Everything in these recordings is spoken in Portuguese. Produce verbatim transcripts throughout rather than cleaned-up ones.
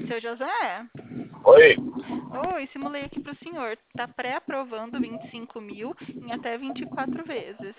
Seu José? Oi. Oi, simulei aqui para o senhor. Está pré-aprovando vinte e cinco mil em até vinte e quatro vezes.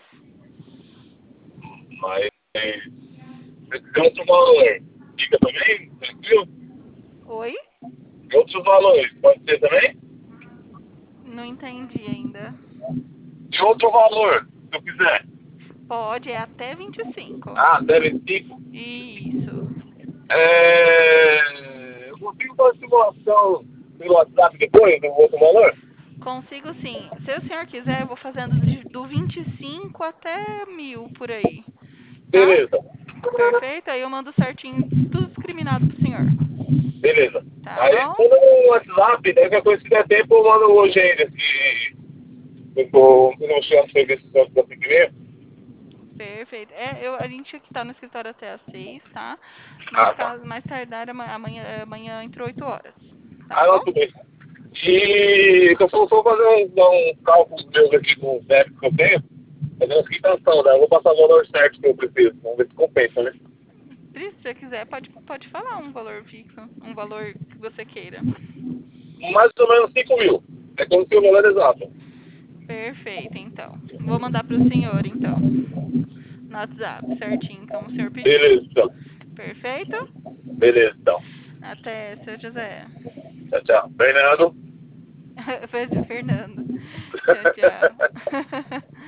Mas tem outro valor. Fica também? Tranquilo? Oi? E outros valores, pode ser também? Não entendi ainda. De outro valor, se eu quiser. Pode, é até vinte e cinco. Ah, deve cinco. Isso. É... Eu consigo fazer simulação pelo WhatsApp depois, do outro valor? Consigo sim. Se o senhor quiser, eu vou fazendo de- do vinte e cinco até mil por aí. Tá? Beleza. Perfeito? Aí eu mando certinho, tudo discriminado pro senhor. Beleza. Tá Aí bom? manda no WhatsApp, daí qualquer coisa que der tempo eu mando hoje ainda. Se eu tô não chegando no serviço da da Piquenique. Perfeito. É, eu, a gente aqui tá no escritório até às seis, tá? Mas Ah, tá. caso mais tardar, ama- amanhã, amanhã entre oito horas. Tá Ah, não, bom? tudo bem. E então, só vou fazer um, dar um cálculo meu aqui com o débito que eu tenho, fazer uma quitação, né? Eu vou passar o valor certo que eu preciso. Vamos ver se compensa, né? Se você quiser, pode, pode falar um valor fixo, um valor que você queira. Mais ou menos cinco mil. É como se o valor exato. Perfeito, então. Vou mandar pro senhor, então. No WhatsApp, certinho, como o senhor pediu. Beleza, então. Perfeito? Beleza, então. Até, seu José. Tchau, tchau. Fernando. Fernando. Tchau, tchau.